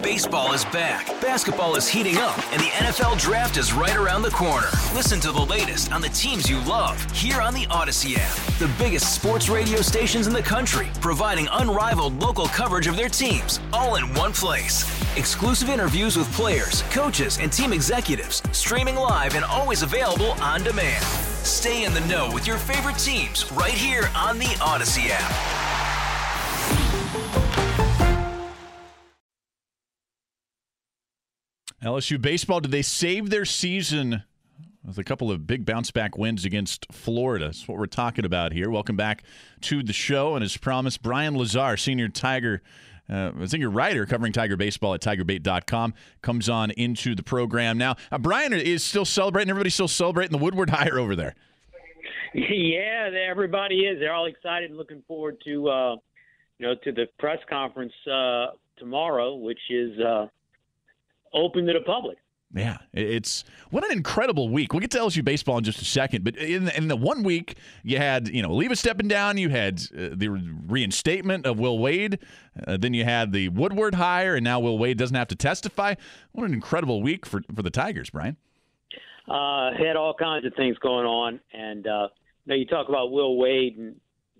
Baseball is back, basketball is heating up, and the NFL Draft is right around the corner. Listen to the latest on the teams you love here on the Odyssey app. The biggest sports radio stations in the country, providing unrivaled local coverage of their teams, all in one place. Exclusive interviews with players, coaches, and team executives, streaming live and always available on demand. Stay in the know with your favorite teams right here on the Odyssey app. LSU baseball, did they save their season with a couple of big bounce-back wins against Florida? That's what we're talking about here. Welcome back to the show. And as promised, Brian Lazar, senior writer covering Tiger baseball at TigerBait.com, comes on into the program now. Brian is still celebrating. Everybody's still celebrating the Woodward hire over there. Yeah, everybody is. They're all excited and looking forward to to the press conference tomorrow, which is open to the public. Yeah, it's what an incredible week. We'll get to LSU baseball in just a second, but in the 1 week, you had Leva stepping down, you had the reinstatement of Will Wade, then you had the Woodward hire, and now Will Wade doesn't have to testify. What an incredible week for the Tigers, Brian. Had all kinds of things going on, and you talk about Will Wade, and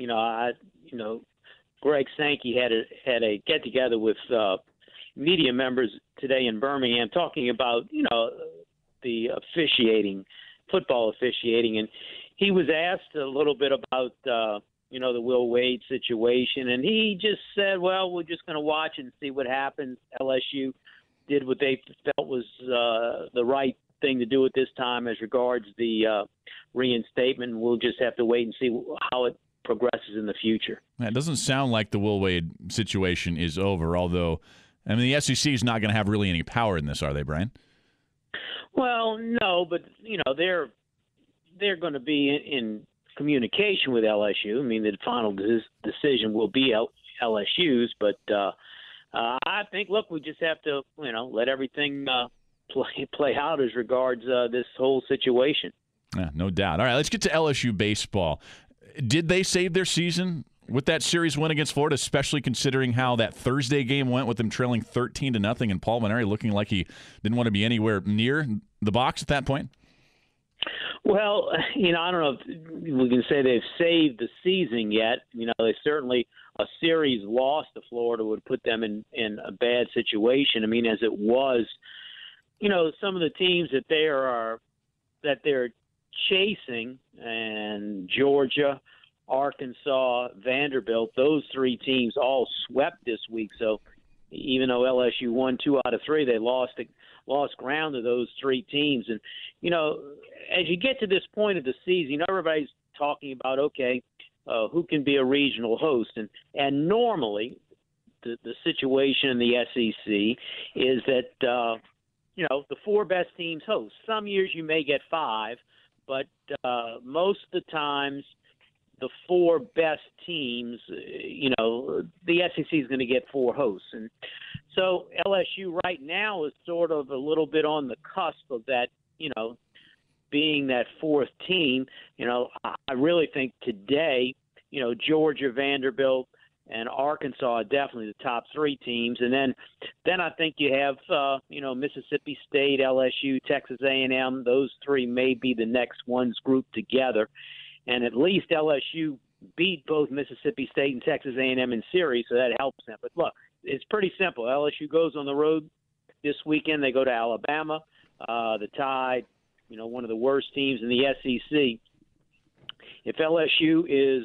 Greg Sankey had a get together with media members today in Birmingham talking about, the football officiating. And he was asked a little bit about, the Will Wade situation. And he just said, well, we're just going to watch and see what happens. LSU did what they felt was the right thing to do at this time as regards the reinstatement. We'll just have to wait and see how it progresses in the future. It doesn't sound like the Will Wade situation is over, although the SEC is not going to have really any power in this, are they, Brian? Well, no, but they're going to be in communication with LSU. I mean, the final decision will be LSU's, but I think, look, we just have to, let everything play out as regards this whole situation. Yeah, no doubt. All right, let's get to LSU baseball. Did they save their season with that series win against Florida, especially considering how that Thursday game went with them trailing 13-0 and Paul Mainieri looking like he didn't want to be anywhere near the box at that point? Well, I don't know if we can say they've saved the season yet. They certainly, a series loss to Florida would put them in a bad situation. I mean, as it was, some of the teams that they're chasing, and Georgia, Arkansas, Vanderbilt, those three teams all swept this week. So even though LSU won 2 out of 3, they lost ground to those three teams. And, as you get to this point of the season, everybody's talking about, okay, who can be a regional host? And normally the situation in the SEC is that, the 4 best teams host. Some years you may get 5, but most of the times the 4 best teams, the SEC is going to get 4 hosts. And so LSU right now is sort of a little bit on the cusp of that, being that 4th team. I really think today, Georgia, Vanderbilt, and Arkansas are definitely the top 3 teams. And then I think you have, Mississippi State, LSU, Texas A&M. Those 3 may be the next ones grouped together. And at least LSU beat both Mississippi State and Texas A&M in series, so that helps them. But look, it's pretty simple. LSU goes on the road this weekend. They go to Alabama, the Tide, one of the worst teams in the SEC. If LSU is,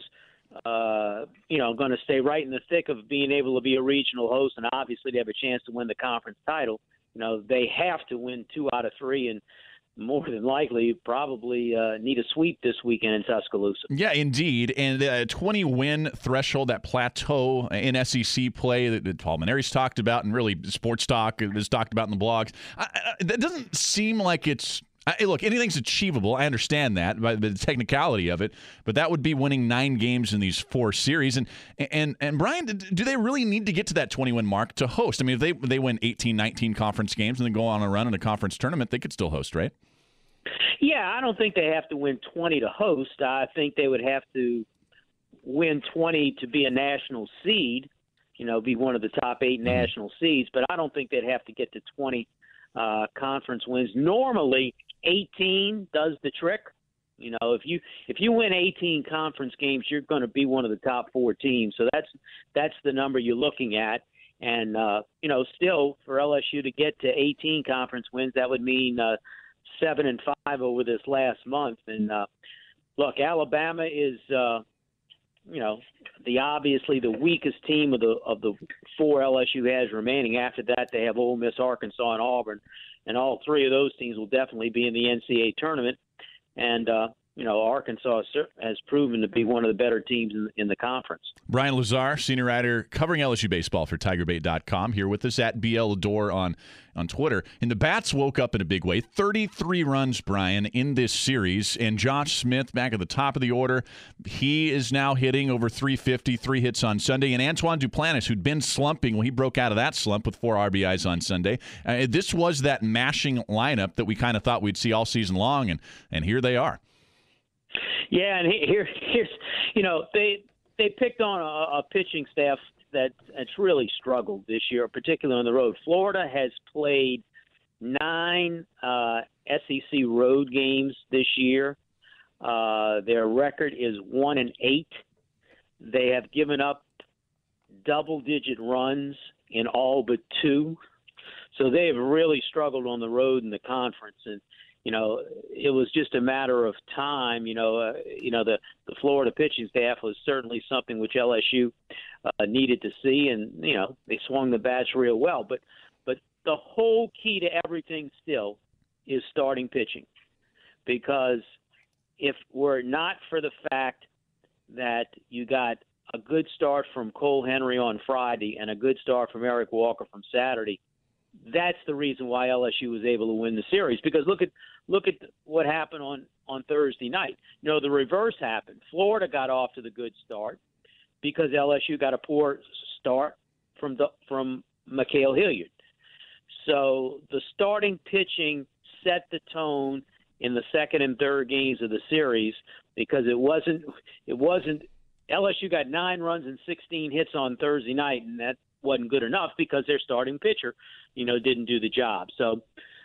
going to stay right in the thick of being able to be a regional host, and obviously they have a chance to win the conference title, they have to win 2 out of 3, and more than likely probably need a sweep this weekend in Tuscaloosa. Yeah, indeed. And a 20-win threshold, that plateau in SEC play that Paul Mainieri's talked about, and really Sports Talk has talked about in the blogs, that doesn't seem like it's look, anything's achievable. I understand that, by the technicality of it, but that would be winning 9 games in these 4 series. And Brian, do they really need to get to that 20-win mark to host? I mean, if they win 18, 19 conference games and then go on a run in a conference tournament, they could still host, right? Yeah, I don't think they have to win 20 to host. I think they would have to win 20 to be a national seed. be one of the top 8 national seeds, but I don't think they'd have to get to 20 conference wins. Normally, 18 does the trick. If you win 18 conference games, you're going to be one of the top 4 teams. So that's the number you're looking at. And still for LSU to get to 18 conference wins, that would mean 7-5 over this last month. And look, Alabama is obviously the weakest team of the 4 LSU has remaining. After that, they have Ole Miss, Arkansas, and Auburn, and all 3 of those teams will definitely be in the NCAA tournament. And Arkansas has proven to be one of the better teams in the conference. Brian Lazar, senior writer covering LSU baseball for TigerBait.com, here with us at BL Adore on Twitter. And the Bats woke up in a big way. 33 runs, Brian, in this series. And Josh Smith back at the top of the order. He is now hitting over 350, 3 hits on Sunday. And Antoine Duplantis, who'd been slumping, he broke out of that slump with 4 RBIs on Sunday. This was that mashing lineup that we kind of thought we'd see all season long, and here they are. Yeah, and here's they picked on a pitching staff that's really struggled this year, particularly on the road. Florida has played 9 SEC road games this year. Their record is 1-8. They have given up double-digit runs in all but 2. So they have really struggled on the road in the conference. And it was just a matter of time. The Florida pitching staff was certainly something which LSU needed to see, and they swung the bats real well. But the whole key to everything still is starting pitching, because if were it not for the fact that you got a good start from Cole Henry on Friday and a good start from Eric Walker from Saturday, that's the reason why LSU was able to win the series. Because look at what happened on Thursday night. The reverse happened. Florida got off to the good start because LSU got a poor start from Mikhail Hilliard. So the starting pitching set the tone in the second and third games of the series, because it wasn't LSU got 9 runs and 16 hits on Thursday night, and that wasn't good enough because their starting pitcher didn't do the job. So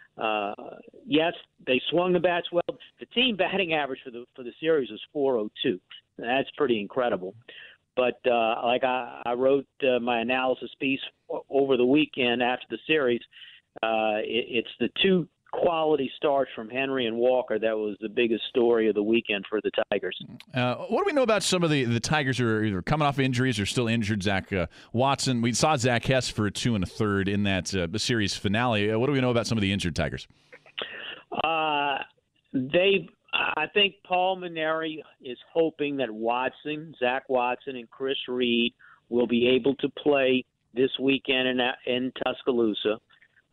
yes, they swung the bats well. The team batting average for the series was .402. That's pretty incredible. But like I wrote my analysis piece over the weekend after the series, it's the 2 quality starts from Henry and Walker that was the biggest story of the weekend for the Tigers. What do we know about some of the Tigers who are either coming off injuries or still injured? Zach Watson. We saw Zach Hess for a 2 1/3 in that series finale. What do we know about some of the injured Tigers? I think Paul Mainieri is hoping that Zach Watson, and Chris Reed will be able to play this weekend in Tuscaloosa.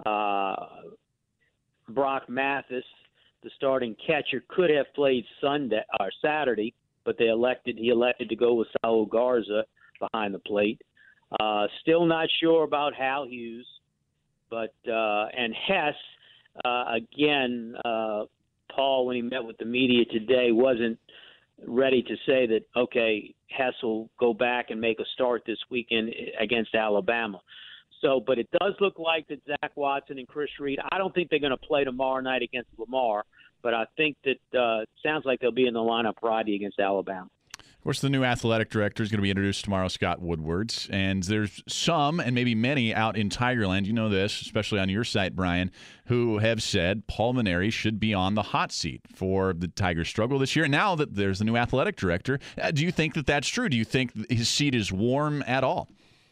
Brock Mathis, the starting catcher, could have played Sunday or Saturday, but he elected to go with Saul Garza behind the plate. Still not sure about Hal Hughes, but and Hess again. Paul, when he met with the media today, wasn't ready to say that, okay, Hess will go back and make a start this weekend against Alabama. So, but it does look like that Zach Watson and Chris Reed, I don't think they're going to play tomorrow night against Lamar, but I think that it sounds like they'll be in the lineup Friday against Alabama. Of course, the new athletic director is going to be introduced tomorrow, Scott Woodward. And there's some, and maybe many, out in Tigerland, you know this, especially on your site, Brian, who have said Paul Mainieri should be on the hot seat for the Tigers' struggle this year. Now that there's the new athletic director, do you think that that's true? Do you think his seat is warm at all?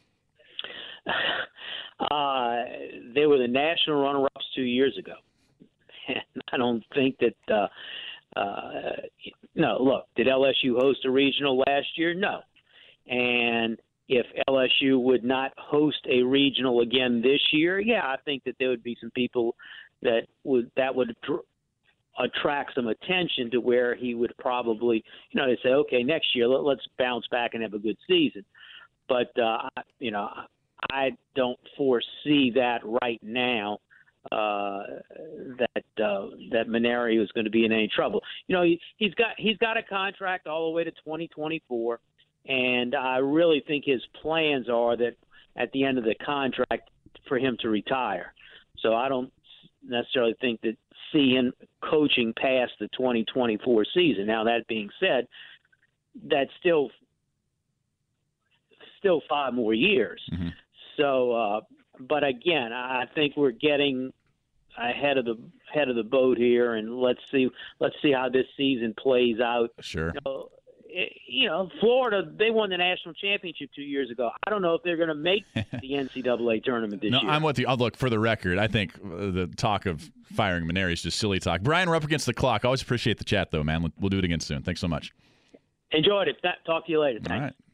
They were the national runner-ups 2 years ago. And I don't think that no, look, did LSU host a regional last year? No. And if LSU would not host a regional again this year, yeah, I think that there would be some people that would attract some attention to where he would probably, they say, okay, next year let's bounce back and have a good season. But I don't foresee that right now. That Mainieri was going to be in any trouble. He's got a contract all the way to 2024, and I really think his plans are that at the end of the contract for him to retire. So I don't necessarily think that see him coaching past the 2024 season. Now, that being said, that's still 5 more years. Mm-hmm. So, but again, I think we're getting ahead of the boat here, and let's see how this season plays out. Sure. Florida, they won the national championship 2 years ago. I don't know if they're going to make the NCAA tournament this year. No, I'm with you. Look, for the record, I think the talk of firing Mainieri is just silly talk. Brian, we're up against the clock. Always appreciate the chat, though, man. We'll do it again soon. Thanks so much. Enjoyed it. Talk to you later. Thanks. All right.